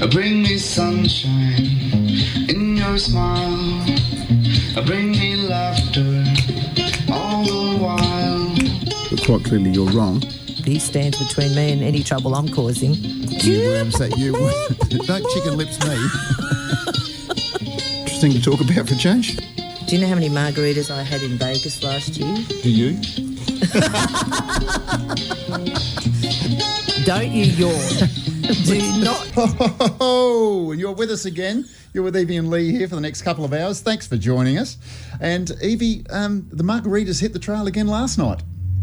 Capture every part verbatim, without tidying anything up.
Bring me sunshine in your smile. Bring me laughter all the while. But quite clearly you're wrong. He stands between me and any trouble I'm causing. You worms that you. Don't chicken lips me. Interesting to talk about for a change. Do you know how many margaritas I had in Vegas last year? Do you? Don't you yawn. Do not. Oh, and you're with us again. You're with Evie and Lee here for the next couple of hours. Thanks for joining us. And Evie, um, the margaritas hit the trail again last night.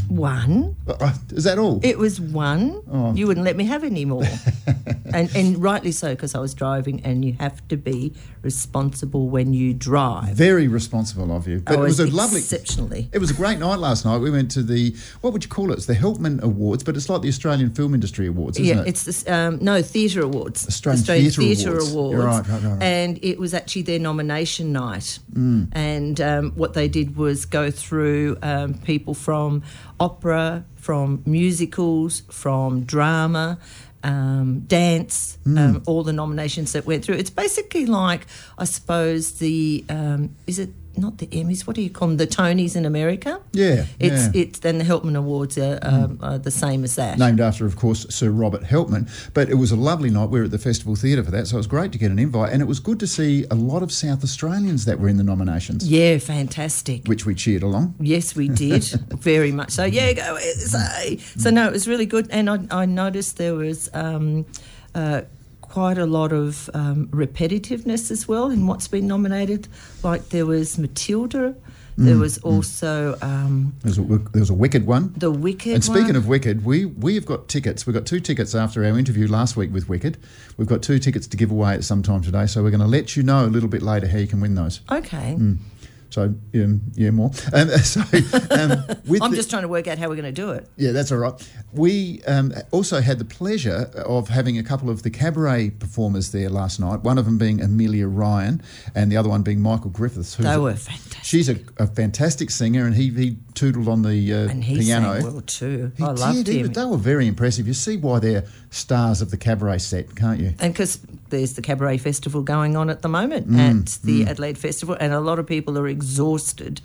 One. Uh, is that all? It was one. Oh. You wouldn't let me have any more. and, and rightly so, because I was driving, and you have to be responsible when you drive. Very responsible of you. But oh, it was a exceptionally. lovely... It was a great night last night. We went to the... What would you call it? It's the Helpman Awards, but it's like the Australian Film Industry Awards, isn't yeah, it? it's the... Um, no, Theatre Awards. Australian, Australian Theatre, Theatre Awards. Awards. You're right, right, right, right. And it was actually their nomination night. Mm. And um, what they did was go through um, people from opera, from musicals, from drama, um, dance, Mm. um, all the nominations that went through. It's basically like, I suppose, the, um, is it not the Emmys, what do you call them, the Tonys in America? Yeah, It's, yeah. it's then the Helpman Awards are, um, are the same as that. Named after, of course, Sir Robert Helpman. But it was a lovely night. We were at the Festival Theatre for that, so it was great to get an invite. And it was good to see a lot of South Australians that were in the nominations. Yeah, fantastic. Which we cheered along. Yes, we did. Very much so. Yeah, go S A. So, no, it was really good. And I, I noticed there was um, uh, quite a lot of um, repetitiveness as well in what's been nominated. Like there was Matilda. There Mm, was also... Um, There was, a, there was a Wicked one. The Wicked And speaking one. of Wicked, we, we have got tickets. We've got two tickets after our interview last week with Wicked. We've got two tickets to give away at some time today, so we're going to let you know a little bit later how you can win those. Okay. Mm. So, um, yeah, more. Um, so, um, with I'm the, just trying to work out how we're going to do it. Yeah, that's all right. We um, also had the pleasure of having a couple of the cabaret performers there last night, one of them being Amelia Ryan and the other one being Michael Griffiths. They a, were fantastic. She's a, a fantastic singer, and he, he tootled on the uh, And he piano. sang well too. He I loved did, he- him. They were very impressive. You see why they're stars of the cabaret set, can't you? And because there's the Cabaret Festival going on at the moment Mm, at the mm. Adelaide Festival, and a lot of people are exhausted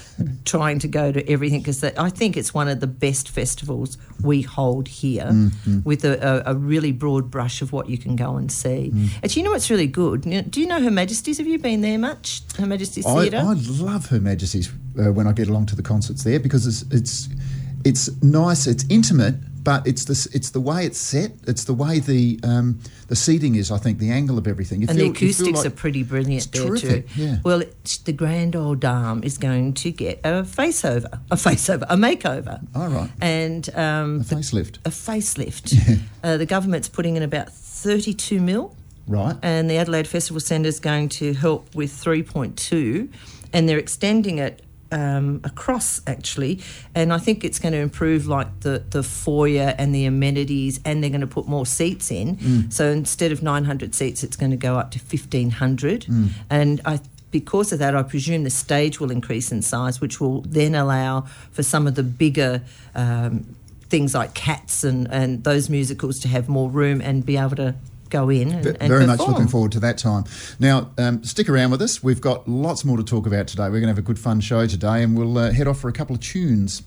trying to go to everything, because I think it's one of the best festivals we hold here, Mm, mm. with a, a, a really broad brush of what you can go and see. Mm. Actually, you know what's really good? You know, do you know Her Majesty's? Have you been there much? Her Majesty's I, Theatre? I love Her Majesty's uh, when I get along to the concerts there, because it's it's it's nice, it's intimate, but it's the it's the way it's set, it's the way the um, the seating is. I think the angle of everything. You and feel, the acoustics you feel like are pretty brilliant it's there terrific, too. yeah. Well, it's, the Grand Old Dame is going to get a faceover, a faceover, a makeover. All right. And um, A facelift. A facelift. Yeah. Uh, the government's putting in about thirty-two mil, Right. and the Adelaide Festival Centre is going to help with three point two, and they're extending it um, across actually, and I think it's going to improve like the, the foyer and the amenities, and they're going to put more seats in. Mm. So instead of nine hundred seats, it's going to go up to fifteen hundred, Mm. and I. Because of that, I presume the stage will increase in size, which will then allow for some of the bigger um, things like Cats and, and those musicals to have more room and be able to go in and, V- and Very much perform. looking forward to that time. Now, um, stick around with us. We've got lots more to talk about today. We're going to have a good fun show today, and we'll uh, head off for a couple of tunes.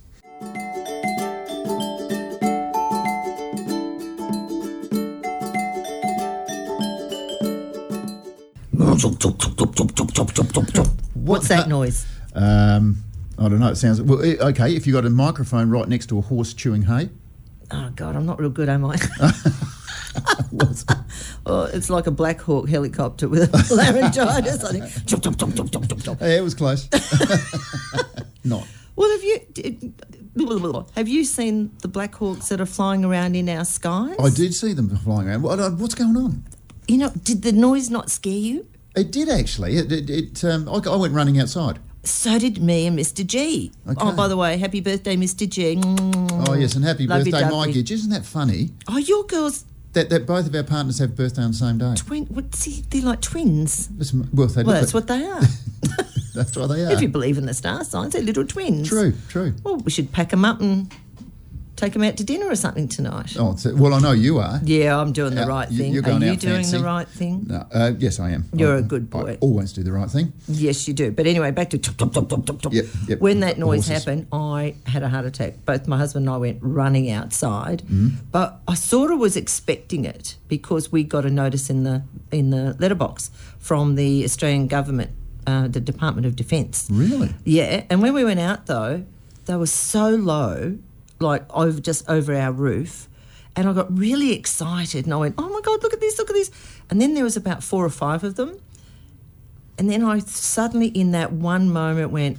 What's that noise? Um, I don't know. It sounds well. eh, Okay, if you got a microphone right next to a horse chewing hay. Oh, God, I'm not real good, am I? What's Oh, it's like a Black Hawk helicopter with a laryngitis. I think. Chop, chop, chop, chop, chop, chop, chop. Yeah, it was close. Not. Well, have you did, have you seen the Black Hawks that are flying around in our skies? I did see them flying around. What, uh, what's going on? You know, did the noise not scare you? It did actually. It. it, it um, I, I went running outside. So did me and Mister G. Okay. Oh, by the way, happy birthday, Mister G. Mm. Oh yes, and happy Lovey birthday, dovey. Mike Gidge. Isn't that funny? Oh, your girls That that both of our partners have birthday on the same day. twin. What's he? They're like twins. Listen, well, they Well, look that's like- what they are. That's what they are. If you believe in the star signs, they're little twins. True, true. Well, we should pack them up and take them out to dinner or something tonight. Oh, so, well, I know you are. Yeah, I'm doing the Uh, right you- thing. you're going Are you out doing fancy. the right thing? No, uh, yes, I am. You're I, a good boy. I always do the right thing. Yes, you do. But anyway, back to top, top, top, top, top, top. Yep, yep. When that The noise horses. happened, I had a heart attack. Both my husband and I went running outside. Mm-hmm. But I sort of was expecting it because we got a notice in the in the letterbox from the Australian government, uh, the Department of Defence. Really? Yeah. And when we went out, though, they were so low, like over just over our roof. And I got really excited and I went, oh, my God, look at this, look at this. And then there was about four or five of them. And then I suddenly, in that one moment, went,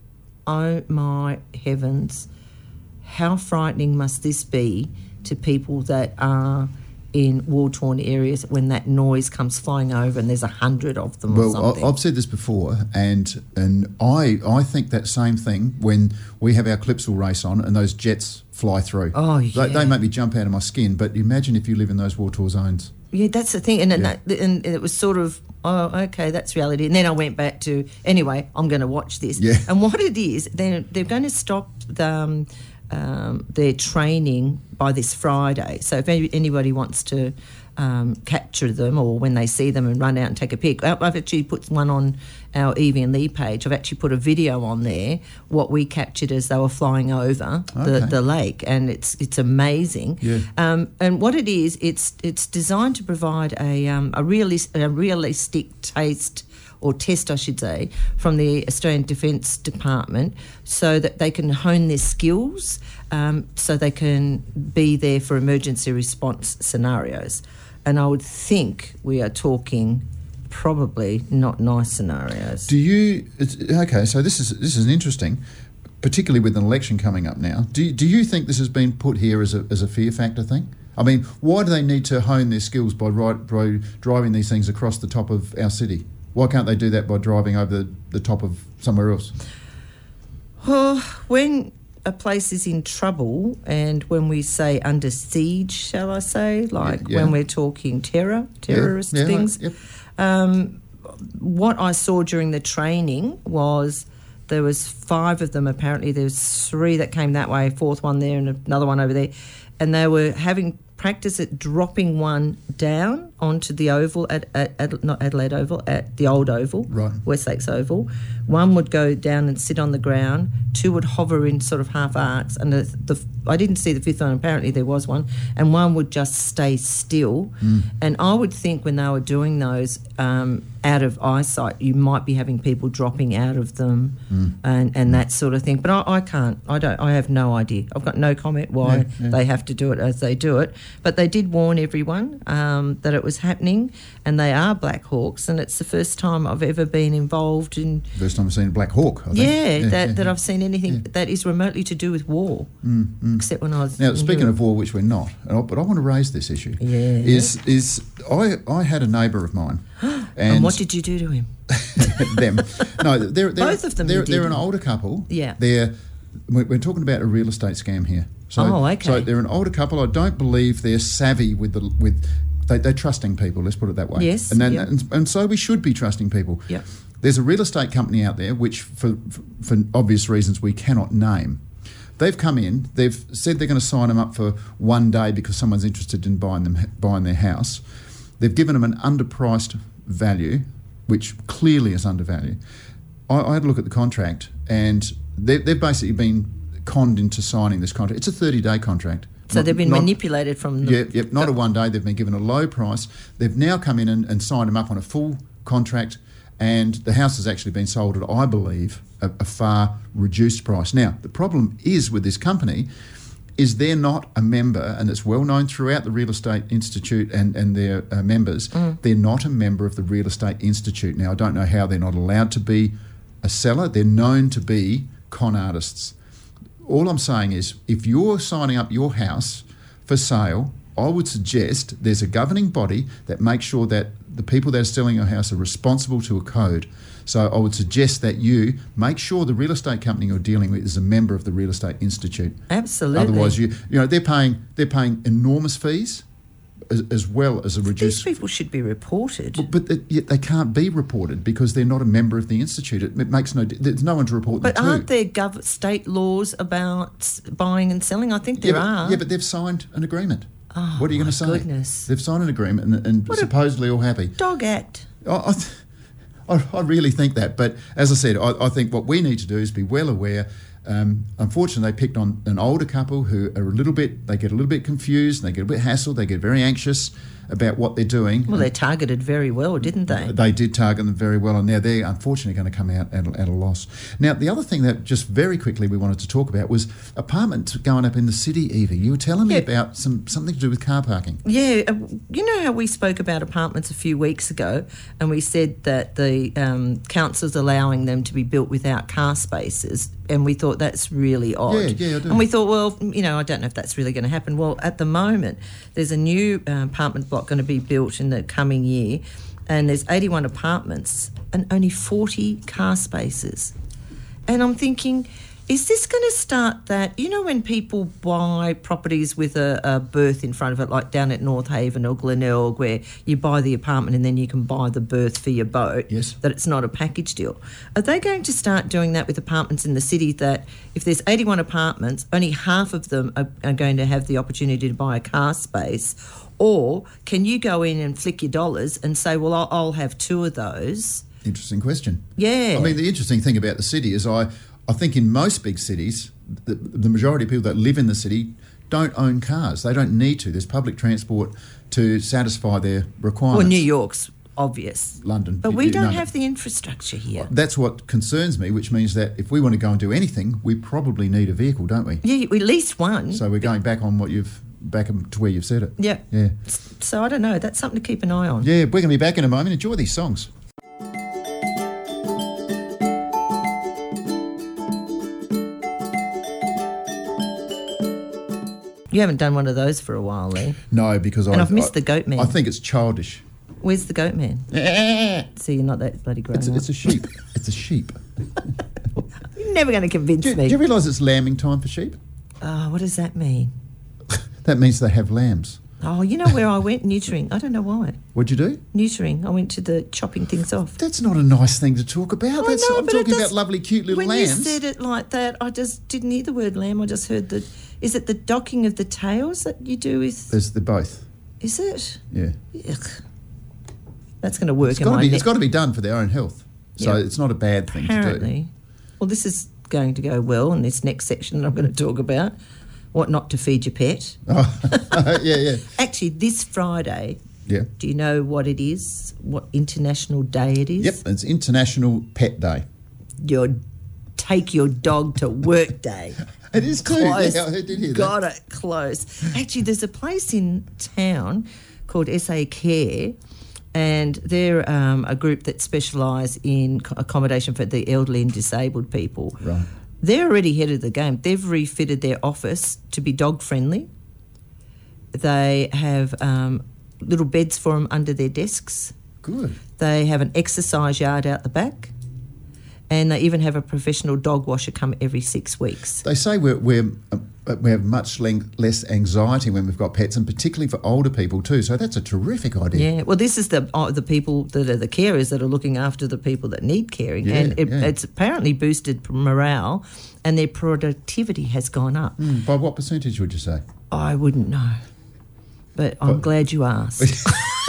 oh, my heavens, how frightening must this be to people that are in war-torn areas when that noise comes flying over and there's a hundred of them or Well, something. I, I've said this before, and and I I think that same thing when we have our Clipsal race on and those jets fly through. Oh, They, yeah. they make me jump out of my skin. But imagine if you live in those war-torn zones. Yeah, that's the thing. And, and, Yeah. that, and it was sort of, oh, okay, that's reality. And then I went back to, anyway, I'm going to watch this. Yeah. And what it is, they're, they're going to stop the, um, um, their training by this Friday. So if any, anybody wants to um, capture them or when they see them and run out and take a pic, I- I've actually put one on our Evie and Lee page. I've actually put a video on there, what we captured as they were flying over the, Okay. the lake, and it's it's amazing. Yeah. Um, and what it is, it's it's designed to provide a um, a, realis- a realistic taste or test, I should say, from the Australian Defence Department, so that they can hone their skills, um, so they can be there for emergency response scenarios. And I would think we are talking probably not nice scenarios. Do you? It's, okay, so this is this is interesting, particularly with an election coming up now. Do you- do you think this has been put here as a as a fear factor thing? I mean, why do they need to hone their skills by, right, by driving these things across the top of our city? Why can't they do that by driving over the, the top of somewhere else? Well, when a place is in trouble and when we say under siege, shall I say, like Yeah, yeah. when we're talking terror, terrorist yeah, things, yep. um, what I saw during the training was there was five of them apparently. There was three that came that way, a fourth one there and another one over there. And they were having practice at dropping one down onto the oval at, at, at not Adelaide Oval, at the old oval, Right. West Lakes Oval. One would go down and sit on the ground. Two would hover in sort of half arcs, and the, the I didn't see the fifth one. Apparently there was one, and one would just stay still. Mm. And I would think when they were doing those um, out of eyesight, you might be having people dropping out of them Mm. and, and that sort of thing. But I, I can't. I don't. I have no idea. I've got no comment why Yeah, yeah. they have to do it as they do it. But they did warn everyone um, that it was happening, and they are Black Hawks, and it's the first time I've ever been involved in. First time I've seen a Black Hawk, I think. Yeah, that, yeah, that yeah. I've seen anything that is remotely to do with war, Mm, mm. except when I was. Now, in speaking Europe. of war, which we're not, and I- but I want to raise this issue. Yeah. Is is I I had a neighbour of mine, and, and what did you do to him? them? No, they're, they're Both of them They're, you they're did. an older couple. Yeah. They're we're, we're talking about a real estate scam here. So, Oh, okay. So they're an older couple. I don't believe they're savvy with the with. They, they're trusting people. Let's put it that way. Yes, And then yeah. and, and so we should be trusting people. Yep. There's a real estate company out there which, for for obvious reasons, we cannot name. They've come in. They've said they're going to sign them up for one day because someone's interested in buying them buying their house. They've given them an underpriced value, which clearly is undervalued. I, I had a look at the contract, and they've, they've basically been conned into signing this contract. It's a thirty-day contract. So Not- they've been not- manipulated from the. yeah, yep, not a one day. They've been given a low price. They've now come in and, and signed them up on a full contract, and the house has actually been sold at, I believe, a, a far reduced price. Now, the problem is with this company is they're not a member, and it's well known throughout the Real Estate Institute and, and their uh, members, they're not a member of the Real Estate Institute. Now, I don't know how they're not allowed to be a seller. They're known to be con artists. All I'm saying is, if you're signing up your house for sale, I would suggest there's a governing body that makes sure that the people that are selling your house are responsible to a code. So I would suggest that you make sure the real estate company you're dealing with is a member of the Real Estate Institute. Absolutely. Otherwise, you you know they're paying they're paying enormous fees as, as well as a These reduced... people should be reported. But they, yet they can't be reported because they're not a member of the institute. It, it makes no... There's no one to report But them to. aren't there gov- state laws about buying and selling? I think there yeah, but, are. Yeah, but they've signed an agreement. Oh, what are you going my to say? goodness. They've signed an agreement and, and What a- supposedly all happy. Dog Act. I, I, th- I, I really think that. But as I said, I, I think what we need to do is be well aware. Um, unfortunately, they picked on an older couple who are a little bit, they get a little bit confused, they get a bit hassled, they get very anxious about what they're doing. Well, they targeted very well, didn't they? They did target them very well, and now they're unfortunately going to come out at a, at a loss. Now, the other thing that just very quickly we wanted to talk about was apartments going up in the city, Evie. You were telling me Yeah. about some something to do with car parking. Yeah, uh, you know how we spoke about apartments a few weeks ago, and we said that the um, council's allowing them to be built without car spaces, and we thought that's really odd. Yeah, yeah, I do. And we thought, well, you know, I don't know if that's really going to happen. Well, at the moment, there's a new uh, apartment block going to be built in the coming year, and there's eighty-one apartments and only forty car spaces. And I'm thinking, is this going to start that, you know, when people buy properties with a, a berth in front of it, like down at North Haven or Glenelg, where you buy the apartment and then you can buy the berth for your boat, Yes. that it's not a package deal. Are they going to start doing that with apartments in the city, that if there's eighty-one apartments, only half of them are, are going to have the opportunity to buy a car space? Or can you go in and flick your dollars and say, well, I'll, I'll have two of those? Interesting question. Yeah. I mean, the interesting thing about the city is I, I think in most big cities, the, the majority of people that live in the city don't own cars. They don't need to. There's public transport to satisfy their requirements. Well, New York's obvious. London. But we you don't know. have the infrastructure here. That's what concerns me, which means that if we want to go and do anything, we probably need a vehicle, don't we? Yeah, at least one. So we're going back on what you've back to where you've said it. Yeah. Yeah. So I don't know. That's something to keep an eye on. Yeah, we're going to be back in a moment. Enjoy these songs. You haven't done one of those for a while, Lee. No, because I, And I've missed I, the goat man. I think it's childish. Where's the goat man? it's, See, you're not that bloody grown a, up. it's a sheep. It's a sheep. You're never going to convince Do, do me. you realise it's lambing time for sheep? Oh, what does that mean? That means they have lambs. Oh, you know where I went neutering? I don't know why. What'd you do? Neutering. I went to the chopping things off. That's not a nice thing to talk about. I That's, know, I'm but it talking does- about lovely, cute little when lambs. you said it like that, I just didn't hear the word lamb. I just heard the... Is it the docking of the tails that you do with... There's the both. Is it? Yeah. Yuck. That's going to work It's in got to my be. neck. It's got to be done for their own health. So Yeah. it's not a bad thing to Apparently. Well, this is going to go well in this next section that I'm going to talk about. What not to feed your pet. do. Oh, yeah, yeah, Actually, this Friday, yeah. do you know what it is? What international day it is? Yep, it's International Pet Day. Your Take Your Dog to Work Day. It is too. Close. Yeah, I did hear that. Got it, close. Actually, there's a place in town called S A Care, and they're um, a group that specialise in co- accommodation for the elderly and disabled people. Right. They're already ahead of the game. They've refitted their office to be dog friendly. They have um, little beds for them under their desks. Good. They have an exercise yard out the back. And they even have a professional dog washer come every six weeks. They say we're, we're, uh, we have much len- less anxiety when we've got pets, and particularly for older people too. So that's a terrific idea. Yeah, well, this is the uh, the people that are the carers that are looking after the people that need caring, Yeah, and it, yeah. it's apparently boosted morale, and their productivity has gone up. Mm, by what percentage would you say? I wouldn't know, but I'm But- glad you asked.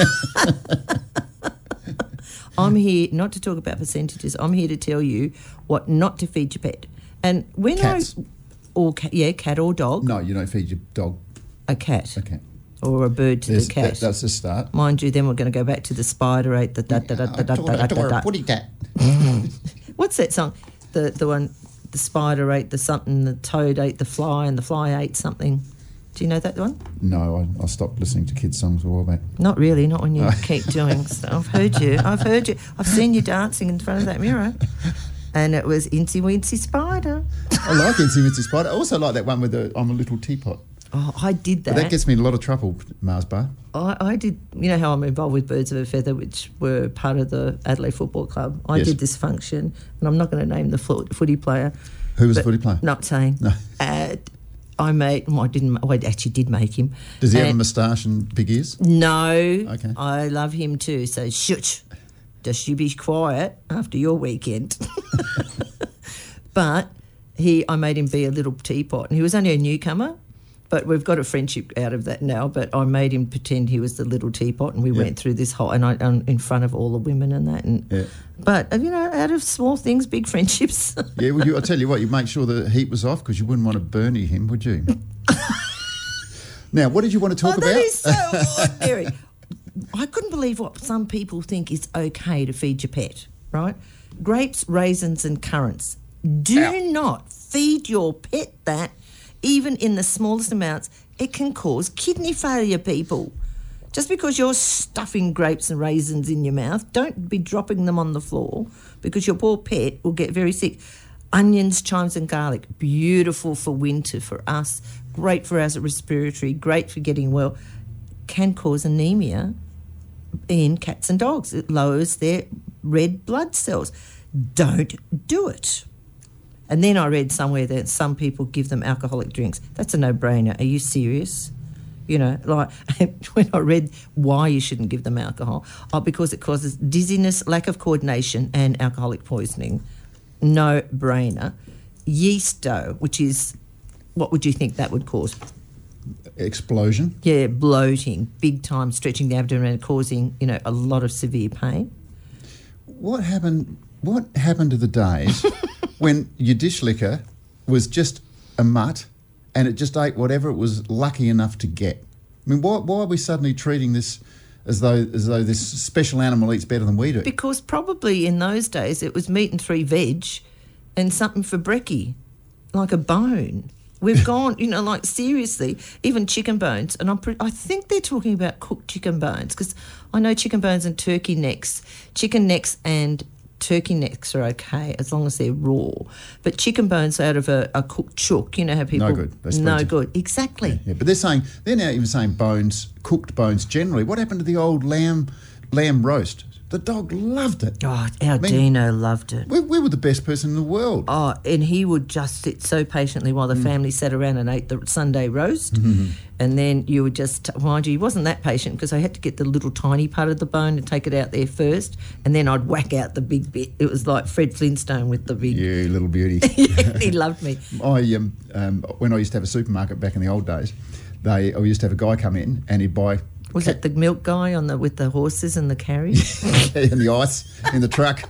I'm here not to talk about percentages. I'm here to tell you what not to feed your pet. And when Cats. I, or ca- yeah, cat or dog, No, you don't feed your dog a cat, a cat. or a bird to There's- the cat. that- that's the start. Mind you, then we're going to go back to the spider ate the da da da da da da da da. Putty cat. What's that song? The the one, the spider ate the something, the toad ate the fly, and the fly ate something. Do you know that one? No, I, I stopped listening to kids' songs a while back. Not really. Not when you keep doing stuff. I've heard you. I've heard you. I've seen you dancing in front of that mirror, and it was Incy Wincy Spider. I like Incy Wincy Spider. I also like that one with the I'm a little teapot. Oh, I did that. But that gets me in a lot of trouble, Mars Bar. I, I did. You know how I'm involved with Birds of a Feather, which were part of the Adelaide Football Club. I Yes. did this function, and I'm not going to name the foot, footy player. Who was the but footy player? Not saying. No. Uh, I made. Well, I didn't. Well, I actually did make him. Does he have a And- moustache and big ears? No. Okay. I love him too. So shush. Just you be quiet after your weekend. But he, I made him be a little teapot, and he was only a newcomer. But we've got a friendship out of that now. But I made him pretend he was the little teapot, and we Yeah. went through this whole, and I um, in front of all the women and that. And Yeah. but uh, you know, out of small things, big friendships. Yeah, well, you, I tell you what, you make sure the heat was off because you wouldn't want to burnie him, would you? Now, what did you want to talk oh, about? that is so ordinary. I couldn't believe what some people think is okay to feed your pet. Right? Grapes, raisins, and currants. Do Ow. not feed your pet that. Even in the smallest amounts, it can cause kidney failure, people. Just because you're stuffing grapes and raisins in your mouth, don't be dropping them on the floor because your poor pet will get very sick. Onions, chives and garlic, beautiful for winter for us, great for our respiratory, great for getting well, can cause anemia in cats and dogs. It lowers their red blood cells. Don't do it. And then I read somewhere that some people give them alcoholic drinks. That's a no-brainer. Are you serious? You know, like when I read why you shouldn't give them alcohol, oh, because it causes dizziness, lack of coordination and alcoholic poisoning. No-brainer. Yeast dough, which is, what would you think that would cause? Explosion. Yeah, bloating, big time, stretching the abdomen and causing, you know, a lot of severe pain. What happened? What happened to the days when your dish liquor was just a mutt and it just ate whatever it was lucky enough to get? I mean, why, why are we suddenly treating this as though as though this special animal eats better than we do? Because probably in those days it was meat and three veg and something for brekkie, like a bone. We've gone, you know, like seriously, even chicken bones. And I'm pre- I think they're talking about cooked chicken bones because I know chicken bones and turkey necks. Chicken necks and turkey necks are okay as long as they're raw. But chicken bones out of a, a cooked chook, you know how people... No good. They No spread it. good. Exactly. Yeah, but they're saying they're now even saying bones, cooked bones generally. What happened to the old lamb lamb roast? The dog loved it. Oh, our mean- Dino loved it. We, we were the best person in the world. Oh, and he would just sit so patiently while the Mm. family sat around and ate the Sunday roast. Mm-hmm. And then you would just, mind you, he wasn't that patient because I had to get the little tiny part of the bone and take it out there first. And then I'd whack out the big bit. It was like Fred Flintstone with the big... You little beauty. He loved me. I um, um, when I used to have a supermarket back in the old days, they I used to have a guy come in and he'd buy Was it the milk guy on the with the horses and the carriage? and the ice in the truck.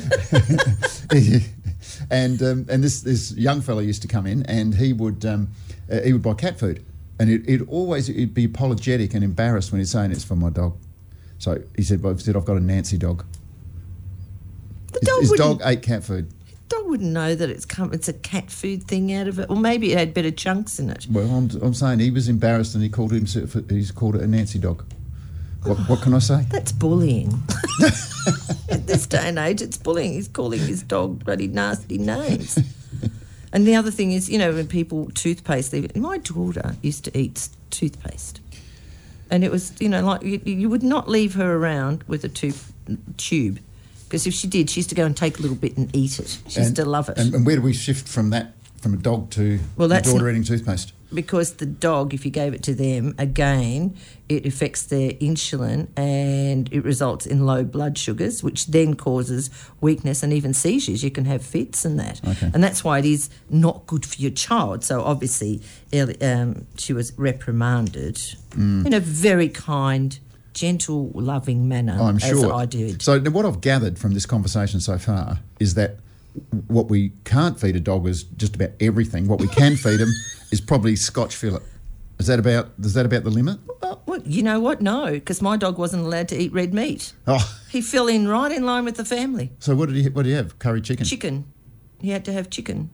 and um, and this this young fella used to come in and he would um, uh, he would buy cat food, and it it always it'd be apologetic and embarrassed when he's saying it's for my dog. So he said, well, he said I've got a Nancy dog. The His, dog his wouldn't- dog ate cat food. Dog wouldn't know that it's come. It's a cat food thing out of it, or maybe it had better chunks in it. Well, I'm, I'm saying he was embarrassed and he called himself he's called it a Nancy dog. What, what can I say? That's bullying. At this day and age, it's bullying. He's calling his dog bloody nasty names. And the other thing is, you know, when people toothpaste, they, my daughter used to eat toothpaste, and it was, you know, like you, you would not leave her around with a tooth tube. Because if she did, she used to go and take a little bit and eat it. She used to love it. And, and where do we shift from that, from a dog to Well, the that's daughter n- eating toothpaste? Because the dog, if you gave it to them, again, it affects their insulin and it results in low blood sugars, which then causes weakness and even seizures. You can have fits and that. Okay. And that's why it is not good for your child. So obviously, Ellie- um, she was reprimanded Mm. in a very kind, gentle, loving manner, I'm as sure. I did. So now what I've gathered from this conversation so far is that what we can't feed a dog is just about everything. What we can feed them is probably Scotch fillet. Is that about? Is that about the limit? Well, well, you know what? No, because my dog wasn't allowed to eat red meat. Oh, He fell in right in line with the family. so what did he? What did he have? Curry chicken. Chicken. He had to have chicken.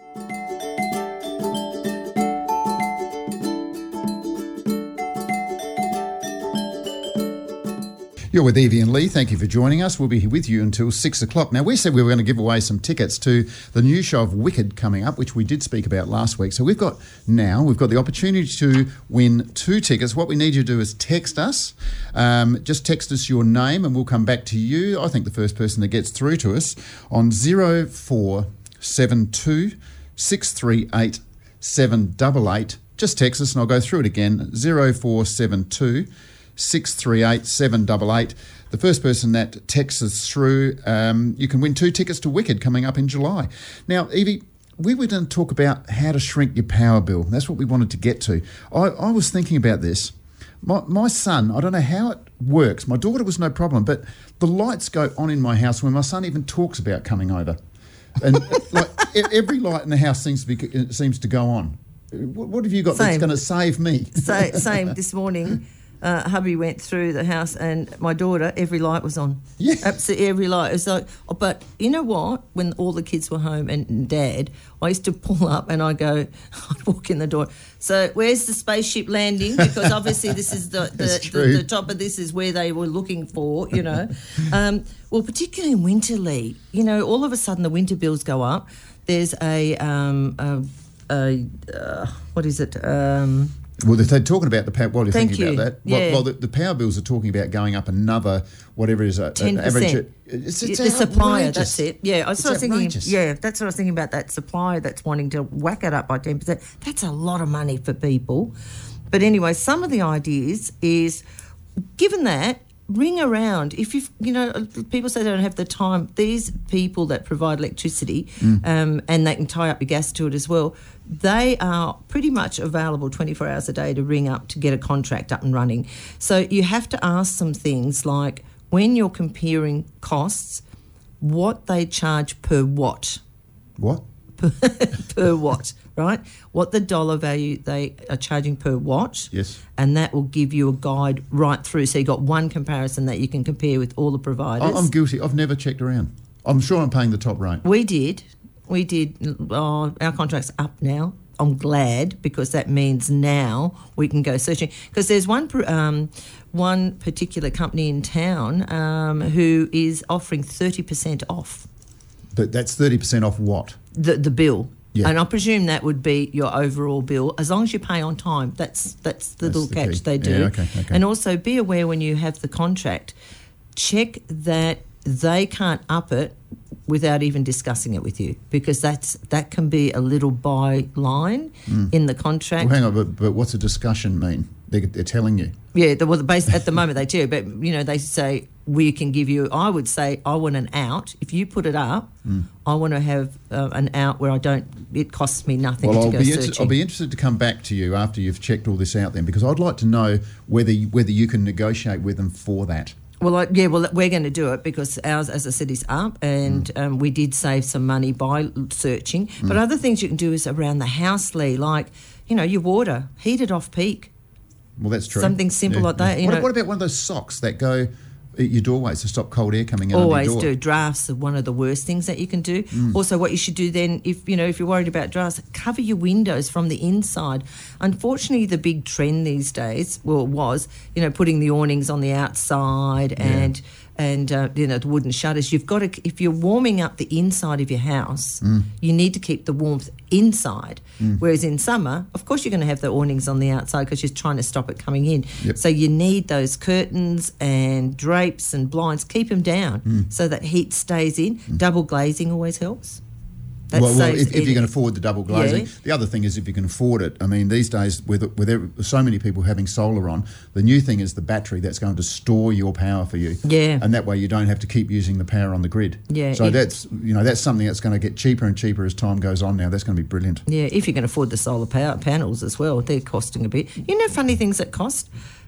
You're with Evie and Lee. Thank you for joining us. We'll be here with you until six o'clock. Now, we said we were going to give away some tickets to the new show of Wicked coming up, which we did speak about last week. So we've got now, we've got the opportunity to win two tickets. What we need you to do is text us. Um, just text us your name and we'll come back to you. I think the first person that gets through to us on zero four seven two six three eight seven eight eight. Just text us and I'll go through it again, zero four seven two six three eight seven eight eight. The first person that texts us through, um, you can win two tickets to Wicked coming up in July. Now, Evie, we were going to talk about how to shrink your power bill. That's what we wanted to get to. I, I was thinking about this. My, my son, I don't know how it works. My daughter was no problem, but the lights go on in my house when my son even talks about coming over. And like every light in the house seems to be seems to go on. What, what have you got Same. that's going to save me? So, same this morning. Uh, hubby went through the house and my daughter, every light was on. Yeah. Absolutely every light. It was like, oh, but you know what? When all the kids were home and, and Dad, I used to pull up and I go, I'd walk in the door. So where's the spaceship landing? Because obviously this is the the, the, the top of this is where they were looking for, you know. um, well, particularly in Winterley, you know, all of a sudden the winter bills go up. There's a, um, a, a uh, what is it? Um Well, they're talking about the power. While you're Thank thinking you. about that, well, Yeah. well the, the power bills are talking about going up another whatever it is a, ten an average. percent. It's, it's the supplier, outrageous. that's it. Yeah, I was It's sort of thinking. outrageous. Yeah, that's what I was thinking about. That supplier that's wanting to whack it up by ten percent. That's a lot of money for people. But anyway, some of the ideas is, given that, ring around. If you you know, people say they don't have the time. These people that provide electricity, Mm. um, and they can tie up your gas to it as well. They are pretty much available twenty-four hours a day to ring up to get a contract up and running. So you have to ask some things like, when you're comparing costs, what they charge per watt, What? per watt, right? What the dollar value they are charging per watt. Yes. And that will give you a guide right through. So you've got one comparison that you can compare with all the providers. I- I'm guilty. I've never checked around. I'm sure I'm paying the top rate. We did. We did. Oh, our contract's up now. I'm glad, because that means now we can go searching. Because there's one pr- um, one particular company in town um, who is offering thirty percent off But that's thirty percent off what? the, the bill. Yeah. And I presume that would be your overall bill, as long as you pay on time. That's that's the That's little the catch key. they do. Yeah, okay, okay. And also be aware when you have the contract, check that they can't up it without even discussing it with you, because that's that can be a little byline in the contract. Well, hang on, but, but what's a discussion mean? They're, they're telling you. Yeah, the, well, the base, at the moment they do, but you know they say we can give you. I would say I want an out. If you put it up, Mm. I want to have uh, an out where I don't. It costs me nothing Well, to I'll go be, searching. inter- I'll be interested to come back to you after you've checked all this out then, because I'd like to know whether you, whether you can negotiate with them for that. Well, I, yeah, well, we're going to do it because ours, as I said, is up, and Mm. um, we did save some money by l- searching. But other things you can do is around the house, Lee, like, you know, your water, heat it off peak. Well, that's true. Something simple like that, you what, know. what about one of those socks that go at your doorways to stop cold air coming in Always under your door? do. Drafts are one of the worst things that you can do. Mm. Also, what you should do then, if you know, if you're worried about drafts, cover your windows from the inside. Unfortunately, the big trend these days, well, was, you know, putting the awnings on the outside and and uh, you know, the wooden shutters. You've got to, if you're warming up the inside of your house, Mm. you need to keep the warmth inside. Whereas in summer, of course, you're going to have the awnings on the outside because you're trying to stop it coming in. Yep. So you need those curtains and drapes and blinds. Keep them down Mm. so that heat stays in. Double glazing always helps. That Well, well saves if, if you any- can afford the double glazing. Yeah. The other thing is if you can afford it. I mean, these days, with with every, so many people having solar on, the new thing is the battery that's going to store your power for you. Yeah. And that way you don't have to keep using the power on the grid. Yeah, So if- that's, you know, that's something that's going to get cheaper and cheaper as time goes on now. That's going to be brilliant. Yeah, if you can afford the solar power panels as well, they're costing a bit. You know, funny things that cost.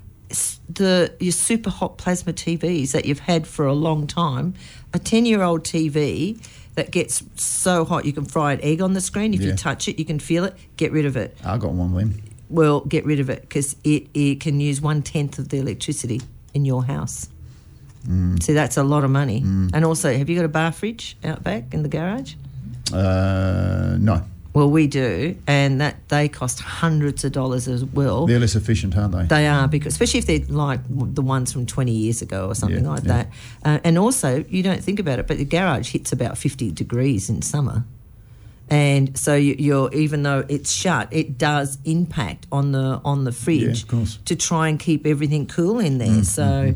S- The your super hot plasma T Vs that you've had for a long time, a ten-year-old T V that gets so hot you can fry an egg on the screen. If Yeah. you touch it, you can feel it. Get rid of it. I got one then. Well, get rid of it because it, it can use one-tenth of the electricity in your house. Mm. See, that's a lot of money. And also, have you got a bar fridge out back in the garage? Uh, no. Well, we do, and that they cost hundreds of dollars as well. They're less efficient, aren't they? They are, because especially if they're like the ones from twenty years ago or something Yeah, like yeah. that. Uh, and also, you don't think about it, but the garage hits about fifty degrees in summer. And so you, you're, even though it's shut, it does impact on the on the fridge Yeah, of course. to try and keep everything cool in there. Mm, so,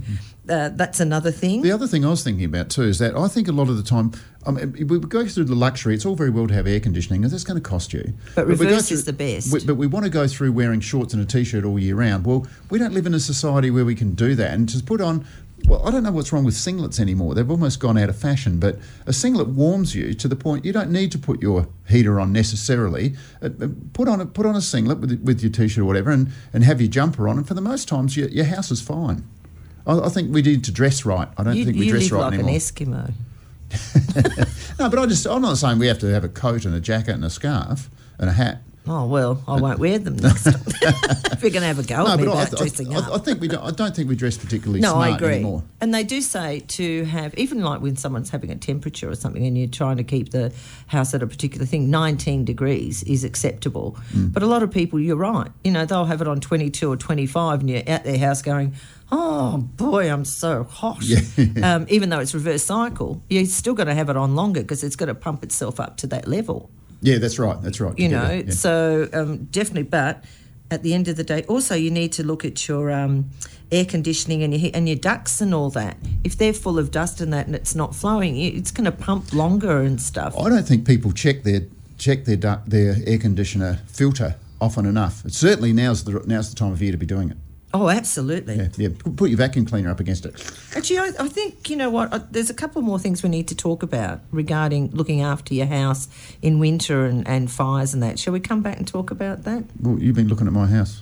uh, that's another thing. The other thing I was thinking about too is that I think a lot of the time, I mean, we go through the luxury. It's all very well to have air conditioning, and that's going to cost you. But we go reverse through- is the best. we- but we want to go through wearing shorts and a t-shirt all year round. Well, we don't live in a society where we can do that, and to put on. Well, I don't know what's wrong with singlets anymore. They've almost gone out of fashion. But a singlet warms you to the point you don't need to put your heater on necessarily. Uh, uh, put on a put on a singlet with with your t-shirt or whatever, and, and have your jumper on. And for the most times, your, your house is fine. I, I think we need to dress right. I don't you think we you dress live right like anymore. an Eskimo. No, but I just I'm not saying we have to have a coat and a jacket and a scarf and a hat. Oh, well, I won't wear them next time. If you're going to have a go No, at me but I, about I, dressing I, up. I think we don't, I don't think we dress particularly No, smart I agree. anymore. And they do say to have, even like when someone's having a temperature or something and you're trying to keep the house at a particular thing, nineteen degrees is acceptable. Mm. But a lot of people, you're right, you know, they'll have it on twenty-two or twenty-five and you're at their house going, oh, boy, I'm so hot. Yeah. um, even though it's reverse cycle, you're still going to have it on longer because it's got to pump itself up to that level. Yeah, that's right. That's right. You together, know, yeah. so um, definitely. But at the end of the day, also you need to look at your um, air conditioning and your heat and your ducts and all that. If they're full of dust and that, and it's not flowing, it's going to pump longer and stuff. I don't think people check their check their du- their air conditioner filter often enough. Certainly now's the now's the time of year to be doing it. Oh, absolutely. Yeah, yeah. Put your vacuum cleaner up against it. Actually, I, I think, you know what, uh, there's a couple more things we need to talk about regarding looking after your house in winter and, and fires and that. Shall we come back and talk about that? Well, you've been looking at my house.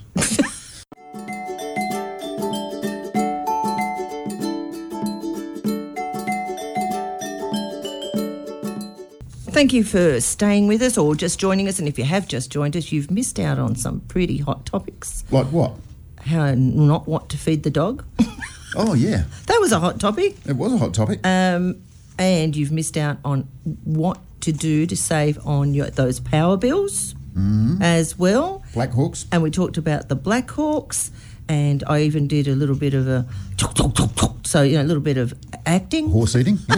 Thank you for staying with us or just joining us. And if you have just joined us, you've missed out on some pretty hot topics. Like what? How not what to feed the dog. Oh yeah, That was a hot topic. it was a hot topic. Um, and you've missed out on what to do to save on your those power bills as well. Black Hawks. And we talked about the Black Hawks, and I even did a little bit of a so you know a little bit of acting. Horse eating. Yep.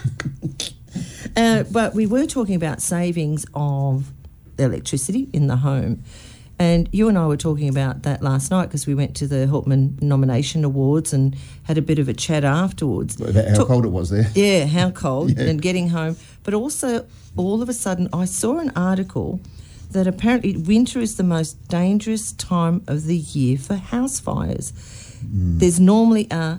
Uh, but we were talking about savings of electricity in the home. And you and I were talking about that last night because we went to the Helpman Nomination Awards and had a bit of a chat afterwards. About how Talk- cold it was there. Yeah, how cold Yeah. and getting home. But also, all of a sudden, I saw an article that apparently winter is the most dangerous time of the year for house fires. There's normally a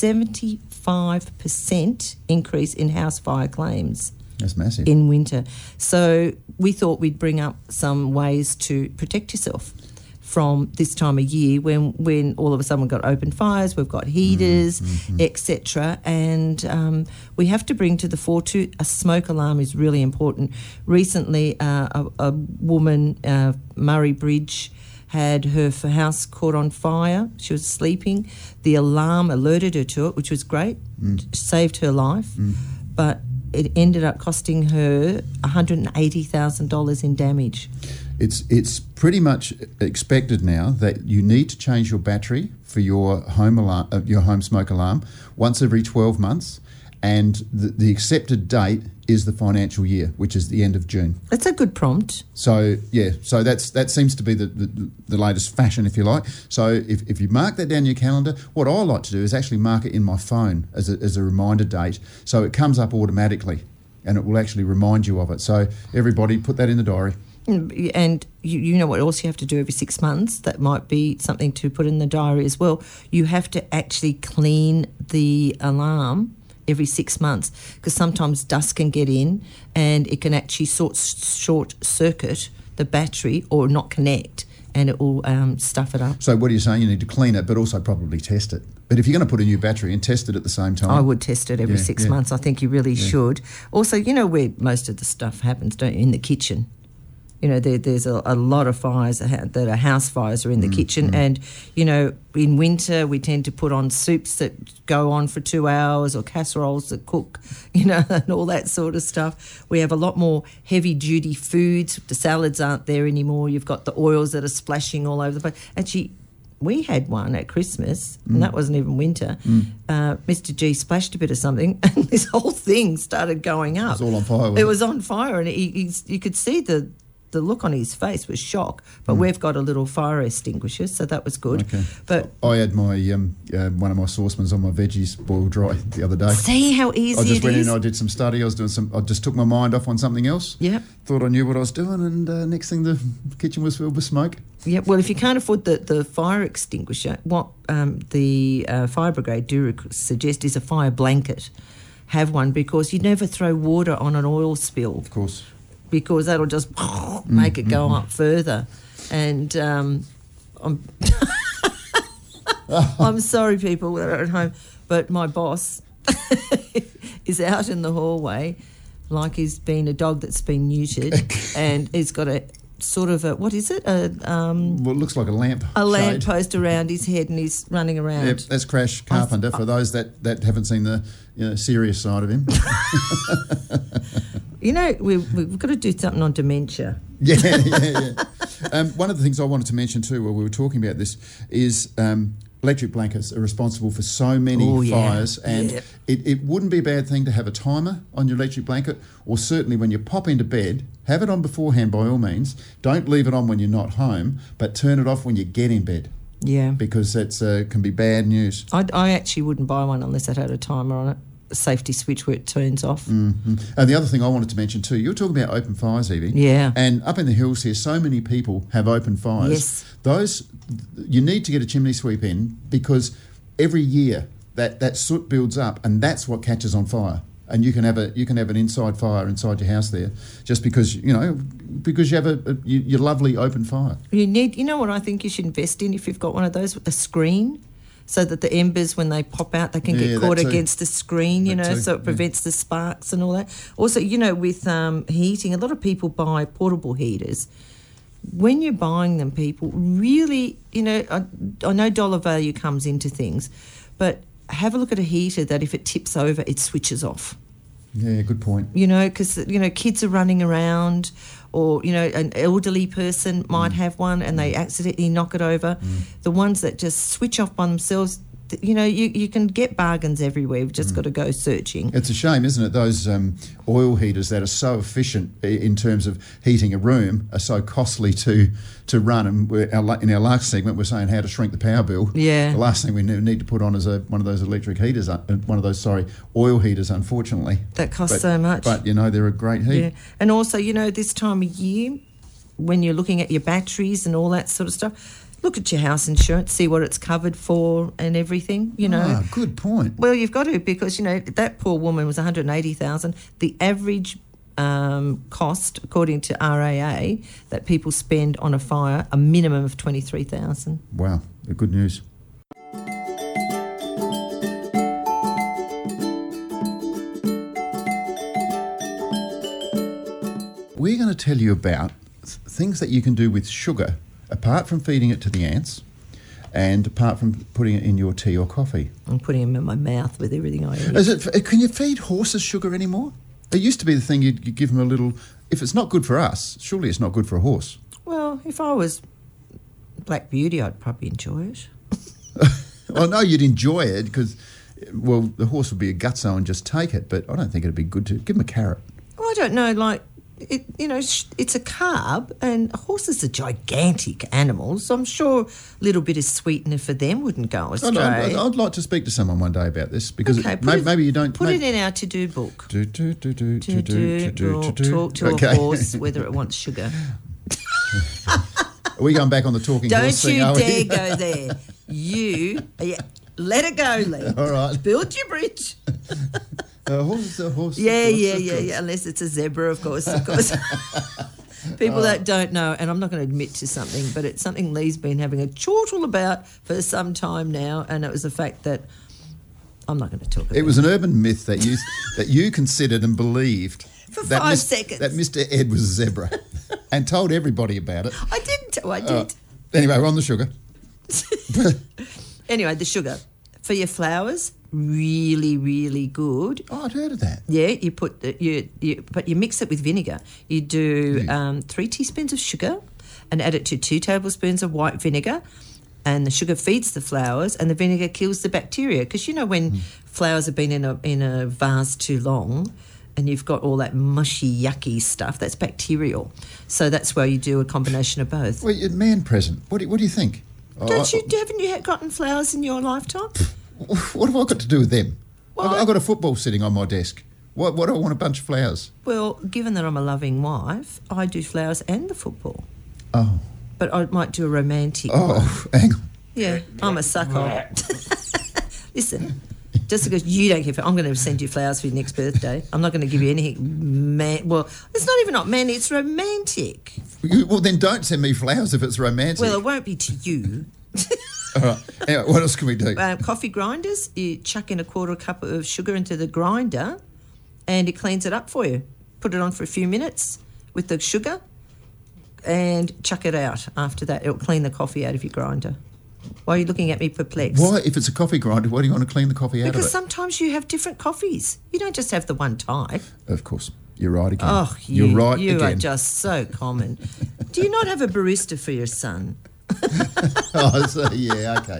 seventy-five percent increase in house fire claims That's massive. in winter. So we thought we'd bring up some ways to protect yourself from this time of year when, when all of a sudden we've got open fires, we've got heaters, Mm-hmm. et cetera. And um, we have to bring to the fore too, a smoke alarm is really important. Recently, uh, a, a woman, uh, Murray Bridge, had her f- house caught on fire. She was sleeping. The alarm alerted her to it, which was great, Mm. saved her life. But it ended up costing her one hundred eighty thousand dollars in damage. It's it's pretty much expected now that you need to change your battery for your home alarm, uh, your home smoke alarm, once every twelve months, and the, the accepted date is the financial year, which is the end of June. That's a good prompt. So yeah, so that's that seems to be the, the, the latest fashion, if you like. So if, if you mark that down in your calendar, what I like to do is actually mark it in my phone as a, as a reminder date, so it comes up automatically, and it will actually remind you of it. So everybody, put that in the diary. And you, you know what else you have to do every six months? That might be something to put in the diary as well. You have to actually clean the alarm every six months because sometimes dust can get in and it can actually sort, short circuit the battery or not connect, and it will um, stuff it up. So what are you saying? You need to clean it, but also probably test it. But if you're going to put a new battery in, test it at the same time. I would test it every Yeah, six yeah. months. I think you really should. Also, you know where most of the stuff happens, don't you? In the kitchen. You know, there, there's a, a lot of fires that, ha- that are house fires are in the kitchen. And, you know, in winter we tend to put on soups that go on for two hours or casseroles that cook, you know, and all that sort of stuff. We have a lot more heavy-duty foods. The salads aren't there anymore. You've got the oils that are splashing all over the place. Actually, we had one at Christmas, and that wasn't even winter. Uh, Mister G splashed a bit of something, and this whole thing started going up. It was all on fire, wasn't It it? was on fire, and he, he's, you could see the the look on his face was shock. But Mm. we've got a little fire extinguisher, so that was good. Okay. But I had my um, uh, one of my saucepans on my veggies boiled dry the other day. see how easy I just it went is? in, I did some study, I was doing some, I just took my mind off on something else. Yeah. Thought I knew what I was doing, and uh, next thing the kitchen was filled with smoke. Yeah, well, if you can't afford the, the fire extinguisher, what um, the uh, fire brigade do rec- suggest is a fire blanket. Have one, because you never throw water on an oil spill, Of course. because that'll just make it go up further. And um, I'm, I'm sorry, people that are at home, but my boss is out in the hallway like he's been a dog that's been neutered, and he's got a sort of a, what is it? A um, Well, it looks like a lamp. a shade. lamp post around his head, and he's running around. Yep, that's Crash Carpenter, for those that, that haven't seen the you know, serious side of him. You know, we, we've got to do something on dementia. Yeah, yeah, yeah. Um, one of the things I wanted to mention too, while we were talking about this, is um, electric blankets are responsible for so many Oh, yeah. fires, and Yep. it, it wouldn't be a bad thing to have a timer on your electric blanket, or certainly when you pop into bed, have it on beforehand by all means. Don't leave it on when you're not home, but turn it off when you get in bed, Yeah. because that's uh, can be bad news. I, I actually wouldn't buy one unless it had a timer on it, a safety switch where it turns off. hmm And the other thing I wanted to mention too, you were talking about open fires, Evie. Yeah. And up in the hills here, so many people have open fires. Yes. Those, you need to get a chimney sweep in, because every year that, that soot builds up, and that's what catches on fire. And you can have a you can have an inside fire inside your house there, just because you know because you have a, a you, your lovely open fire. You need, you know what I think you should invest in if you've got one of those, a screen, so that the embers, when they pop out, they can Yeah, get that caught too. against the screen, you That know, too, so it yeah. prevents the sparks and all that. Also, you know, with um, heating, a lot of people buy portable heaters. When you're buying them, people really, you know, I, I know dollar value comes into things, but have a look at a heater that if it tips over, it switches off. Yeah, good point. You know, because, you know, kids are running around, or, you know, an elderly person might have one and they accidentally knock it over. The ones that just switch off by themselves, th- you know, you, you can get bargains everywhere. We've just got to go searching. It's a shame, isn't it? Those um, oil heaters that are so efficient i- in terms of heating a room are so costly to to run. And we're, our, la- in our last segment, we're saying how to shrink the power bill. Yeah. The last thing we ne- need to put on is a, one of those electric heaters, uh, one of those, sorry, oil heaters, unfortunately. That costs But- so much. But, you know, they're a great heat. Yeah. And also, you know, this time of year, when you're looking at your batteries and all that sort of stuff, look at your house insurance, see what it's covered for and everything, you know. Ah, good point. Well, you've got to, because, you know, that poor woman was one hundred eighty thousand dollars. The average um, cost, according to R A A, that people spend on a fire, a minimum of twenty-three thousand dollars. Wow, good news. We're going to tell you about th- things that you can do with sugar, apart from feeding it to the ants, and apart from putting it in your tea or coffee. I'm putting them in my mouth with everything I eat. Is it? Can you feed horses sugar anymore? It used to be the thing you'd, you'd give them a little. If it's not good for us, surely it's not good for a horse. Well, if I was Black Beauty, I'd probably enjoy it. I know you'd enjoy it because, well, the horse would be a gutso and just take it, but I don't think it'd be good to give them a carrot. Well, I don't know, like, it, you know, sh- it's a carb, and horses are gigantic animals, so I'm sure a little bit of sweetener for them wouldn't go I'd, astray. I'd, I'd like to speak to someone one day about this because Okay, it, put may, it- maybe you don't. Put may- it in our to-do book. Do, do, do, do, To do, do, do, or do, do. talk to Okay. a horse whether it wants sugar. Are we going back on the talking Don't horse thing? you are we? dare go there. You, yeah, let it go, Lee. All right. Build your bridge. A horse, a horse. Yeah, a horse, yeah, of yeah, course. yeah. Unless it's a zebra, of course, of course. People that don't know, and I'm not going to admit to something, but it's something Lee's been having a chortle about for some time now, and it was the fact that I'm not going to talk about It was an urban myth that you that you considered and believed For that five Mis- seconds. that Mister Ed was a zebra, and told everybody about it. I didn't. Oh, I did. Uh, anyway, we're on the sugar. Anyway, the sugar for your flowers, really, really good. Oh, I'd heard of that. Yeah, you put the, you, you but you mix it with vinegar. You do Yeah. um, three teaspoons of sugar, and add it to two tablespoons of white vinegar. And the sugar feeds the flowers, and the vinegar kills the bacteria. Because you know when Mm. flowers have been in a in a vase too long, and you've got all that mushy, yucky stuff. That's bacterial. So that's why you do a combination of both. Well, your man present. What do you, what do you think? Don't I, you? Haven't you had gotten flowers in your lifetime? What have I got to do with them? Well, I've, I've got a football sitting on my desk. What, what do I want a bunch of flowers? Well, given that I'm a loving wife, I do flowers and the football. Oh. But I might do a romantic Oh, one. hang on. Yeah, I'm a sucker. Listen, just because you don't care for, I'm going to send you flowers for your next birthday. I'm not going to give you anything man. Well, it's not even not manly, it's romantic. You, well, then don't send me flowers if it's romantic. Well, it won't be to you. All right. Anyway, what else can we do? Um, coffee grinders, you chuck in a quarter cup of sugar into the grinder and it cleans it up for you. Put it on for a few minutes with the sugar and chuck it out after that. It'll clean the coffee out of your grinder. Why are you looking at me perplexed? Why, if it's a coffee grinder, why do you want to clean the coffee out Because of it? sometimes you have different coffees. You don't just have the one type. Of course. You're right again. Oh, you, You're right you again. are just so common. Do you not have a barista for your son? Oh, so, yeah, okay.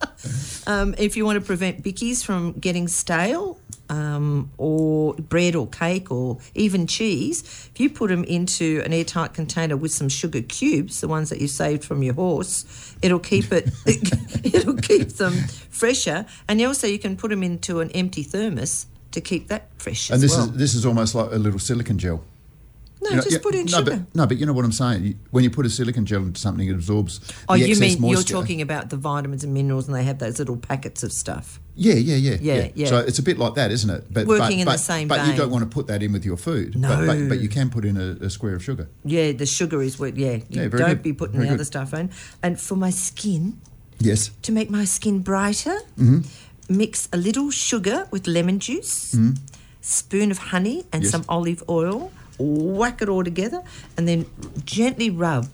Um, if you want to prevent bickies from getting stale, um, or bread or cake or even cheese, if you put them into an airtight container with some sugar cubes, the ones that you saved from your horse, it'll keep it. It'll keep them fresher, and also you can put them into an empty thermos to keep that fresh. And as this well. is this is almost like a little silicone gel. No, You know, just yeah, put in no, sugar. But, no, but you know what I'm saying? You, when you put a silicone gel into something, it absorbs Oh, the you excess mean moisture. you're talking about the vitamins and minerals, and they have those little packets of stuff. Yeah, yeah, yeah, Yeah, yeah. So it's a bit like that, isn't it? But, Working but, in but, the same But you vein. don't want to put that in with your food. No. But, but, but you can put in a, a square of sugar. Yeah, the sugar is what. Yeah, you Yeah, very don't good. be putting Very the good. other stuff in. And for my skin, Yes. to make my skin brighter, Mm-hmm. mix a little sugar with lemon juice, spoon of honey, and Yes. some olive oil. Whack it all together, and then gently rub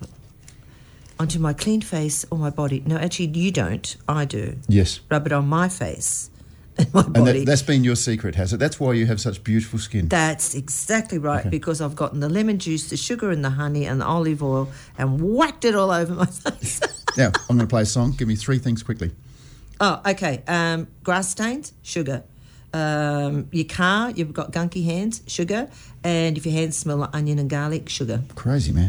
onto my clean face or my body. No, actually, you don't. I do. Yes. Rub it on my face and my And body. that, that's been your secret, has it? That's why you have such beautiful skin. That's exactly right, because I've gotten the lemon juice, the sugar and the honey and the olive oil and whacked it all over my face. Now, I'm going to play a song. Give me three things quickly. Oh, okay. Um, grass stains, sugar. Um, your car, you've got gunky hands, sugar. And if your hands smell like onion and garlic, sugar. Crazy, man.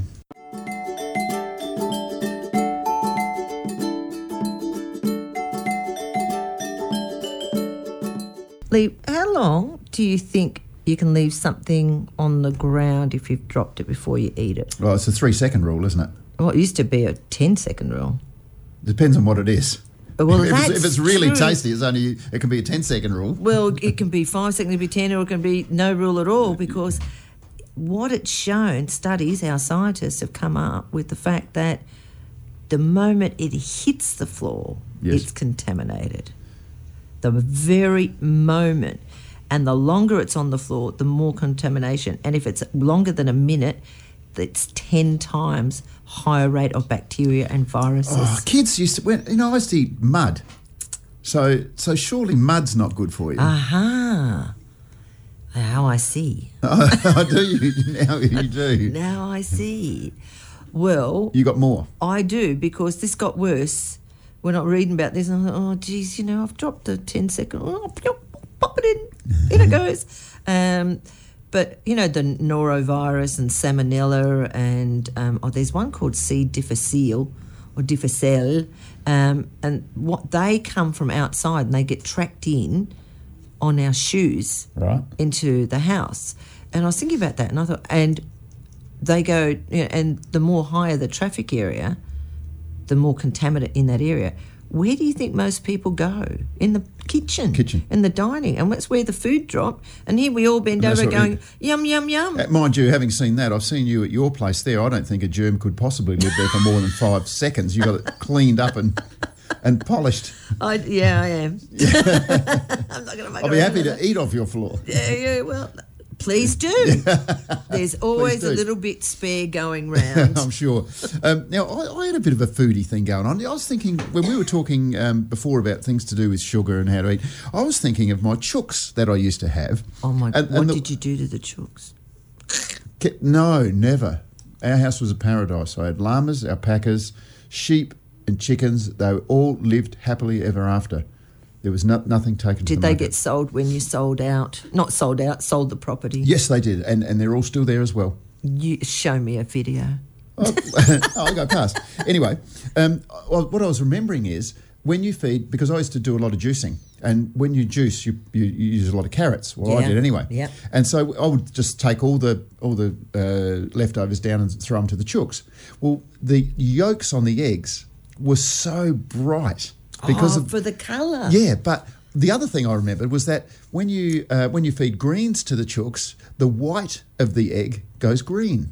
Lee, how long do you think you can leave something on the ground if you've dropped it before you eat it? Well, it's a three-second rule, isn't it? Well, it used to be a ten-second rule. Depends on what it is. Well, if, it's, that's if it's really true. tasty, it's only it can be a ten-second rule. Well, it can be five seconds, it can be ten, or it can be no rule at all, because what it's shown, studies, our scientists have come up with the fact that the moment it hits the floor, Yes. it's contaminated. The very moment. And the longer it's on the floor, the more contamination. And if it's longer than a minute, it's ten times higher rate of bacteria and viruses. Oh, kids used to, when, you know, I used to eat mud. So, so surely mud's not good for you. Aha. Now I see. I do. You, now you do. Now I see. Well, You got more. I do, because this got worse. We're not reading about this, and I thought, oh, geez, you know, I've dropped the ten second. Oh, pop, pop it in. In it goes. Um, but, you know, the norovirus and salmonella, and um, oh, there's one called C. difficile or difficile, um, and what they come from outside and they get tracked in on our shoes Right. into the house. And I was thinking about that, and I thought, and they go, you know, and the more higher the traffic area, the more contaminant in that area. Where do you think most people go? In the kitchen. Kitchen. In the dining. And that's where the food dropped. And here we all bend And that's over what going, we- yum, yum, yum. Uh, Mind you, having seen that, I've seen you at your place there. I don't think a germ could possibly live there for more than five seconds. You got it cleaned up and and polished. I, yeah, I am. I'm not going to make I'll be around happy with to that. eat off your floor. Yeah, yeah, well, please do. There's always do. a little bit spare going round. I'm sure. Um, now, I, I had a bit of a foodie thing going on. I was thinking, when we were talking um, before about things to do with sugar and how to eat, I was thinking of my chooks that I used to have. Oh, my God. And- What and the- did you do to the chooks? Ke- No, never. Our house was a paradise. I had llamas, alpacas, sheep and chickens. They all lived happily ever after. There was no, nothing taken to Did the they market. get sold when you sold out? Not sold out, sold the property? Yes, they did, and, and they're all still there as well. You, show me a video. Oh, oh I go past. Anyway, um, well, what I was remembering is when you feed, because I used to do a lot of juicing, and when you juice, you, you, you use a lot of carrots. Well, I Yeah. did anyway. Yeah. And so I would just take all the all the uh, leftovers down and throw them to the chooks. Well, the yolks on the eggs were so bright because oh, of for the colour. yeah, but the other thing I remembered was that when you uh, when you feed greens to the chooks, the white of the egg goes green.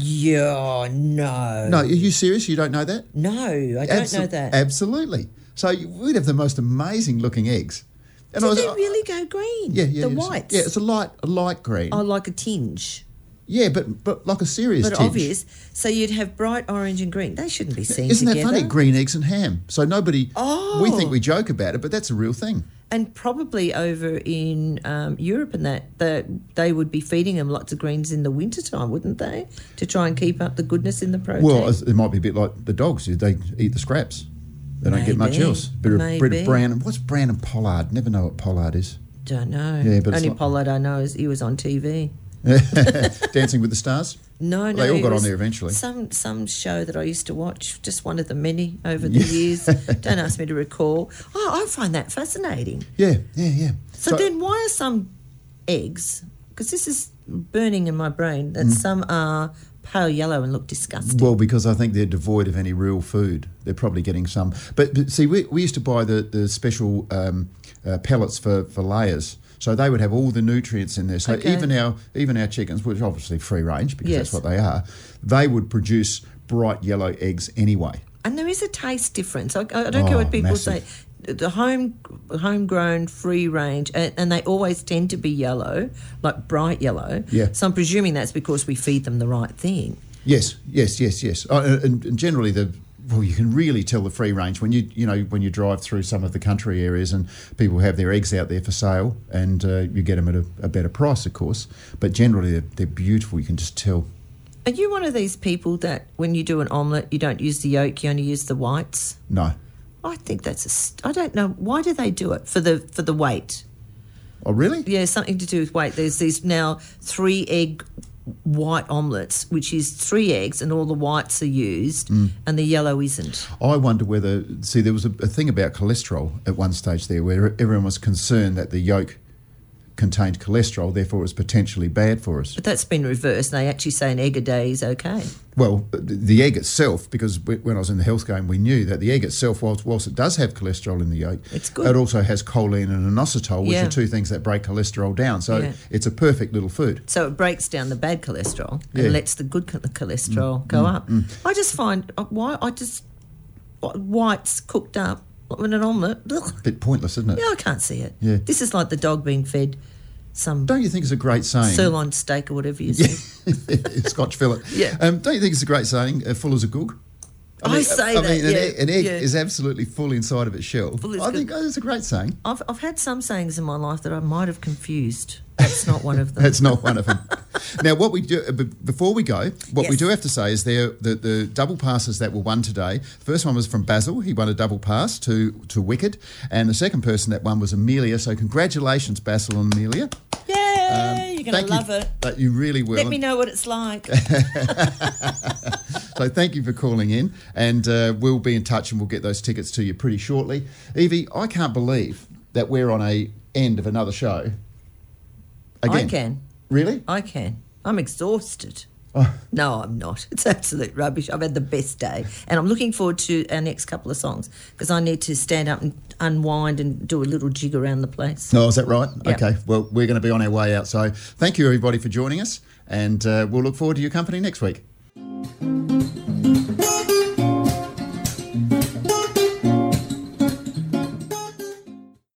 Yeah, no. No, are you serious? You don't know that? No, I don't Abso- know that. Absolutely. So you- we'd have the most amazing looking eggs. And Did they uh, really go green? Yeah, yeah. The it's- whites? Yeah, it's a light, a light green. Oh, like a tinge. Yeah, but but like a serious But tinge. obvious. So you'd have bright orange and green. They shouldn't be seen Isn't together. that funny? Green eggs and ham. So nobody. Oh. We think we joke about it, but that's a real thing. And probably over in um, Europe and that, that they would be feeding them lots of greens in the wintertime, wouldn't they? To try and keep up the goodness in the protein. Well, it might be a bit like the dogs. They eat the scraps. They don't get much Maybe. else. Bit of, bit Maybe. of brown. What's brown and pollard? Never know what pollard is. Don't know. Yeah, but it's Only not- Pollard I know is he was on T V. Dancing with the Stars? No, no. They all he got on was there eventually. Some some show that I used to watch, just one of the many over the years. Don't ask me to recall. Oh, I find that fascinating. Yeah, yeah, yeah. So, then why are some eggs, because this is burning in my brain, Mm. that some are pale yellow and look disgusting? Well, because I think they're devoid of any real food. They're probably getting some. But, but see, we, we used to buy the, the special um, uh, pellets for, for layers. So they would have all the nutrients in there. So Okay. even our even our chickens, which are obviously free range because Yes. that's what they are, they would produce bright yellow eggs anyway. And there is a taste difference. I, I don't care Oh, what people massive. say. The home homegrown free range, and, and they always tend to be yellow, like bright yellow. Yeah. So I'm presuming that's because we feed them the right thing. Yes, yes, yes, yes. Oh, and, and generally, the well, you can really tell the free range when you you know when you drive through some of the country areas and people have their eggs out there for sale, and uh, you get them at a, a better price, of course. But generally, they're, they're beautiful. You can just tell. Are you one of these people that when you do an omelette, you don't use the yolk, you only use the whites? No. I think that's a. St- I don't know why do they do it for the for the weight. Oh, really? Yeah, something to do with weight. There's these now three egg white omelettes, which is three eggs and all the whites are used Mm. and the yellow isn't. I wonder whether, see, there was a, a thing about cholesterol at one stage there where everyone was concerned that the yolk contained cholesterol, therefore it was potentially bad for us. But that's been reversed. They actually say an egg a day is okay. Well, the the egg itself, because we- when I was in the health game, we knew that the egg itself, whilst, whilst it does have cholesterol in the yolk, It's good. it also has choline and inositol, which Yeah. are two things that break cholesterol down. So Yeah. it's a perfect little food. So it breaks down the bad cholesterol Yeah. and lets the good cho- cholesterol go up. I just find uh, why I just wh- whites cooked up in an omelette. Ugh. Bit pointless, isn't it? Yeah, I can't see it. Yeah. This is like the dog being fed some Don't you think it's a great saying? sirloin steak or whatever you say. Scotch fillet. Yeah. Um, don't you think it's a great saying, uh, full as a goog? I say I that, mean, an yeah, egg, an egg yeah. is absolutely full inside of its shell. Full is I good. think oh, it's a great saying. I've I've had some sayings in my life that I might have confused. That's not one of them. That's not one of them. Now, what we do uh, b- before we go, what we Yes. do have to say is there the, the double passes that were won today. The first one was from Basil. He won a double pass to to Wicked, and the second person that won was Amelia. So congratulations, Basil and Amelia. Yay! You're going Thank to love you, it. But you really will. Let me know what it's like. So thank you for calling in, and uh, we'll be in touch, and we'll get those tickets to you pretty shortly. Evie, I can't believe that we're on a end of another show. Again. I can. Really? I can. I'm exhausted. Oh. No, I'm not. It's absolute rubbish. I've had the best day. And I'm looking forward to our next couple of songs because I need to stand up and unwind and do a little jig around the place. No, is that right? Yep. Okay. Well, we're going to be on our way out. So thank you, everybody, for joining us, and uh, we'll look forward to your company next week.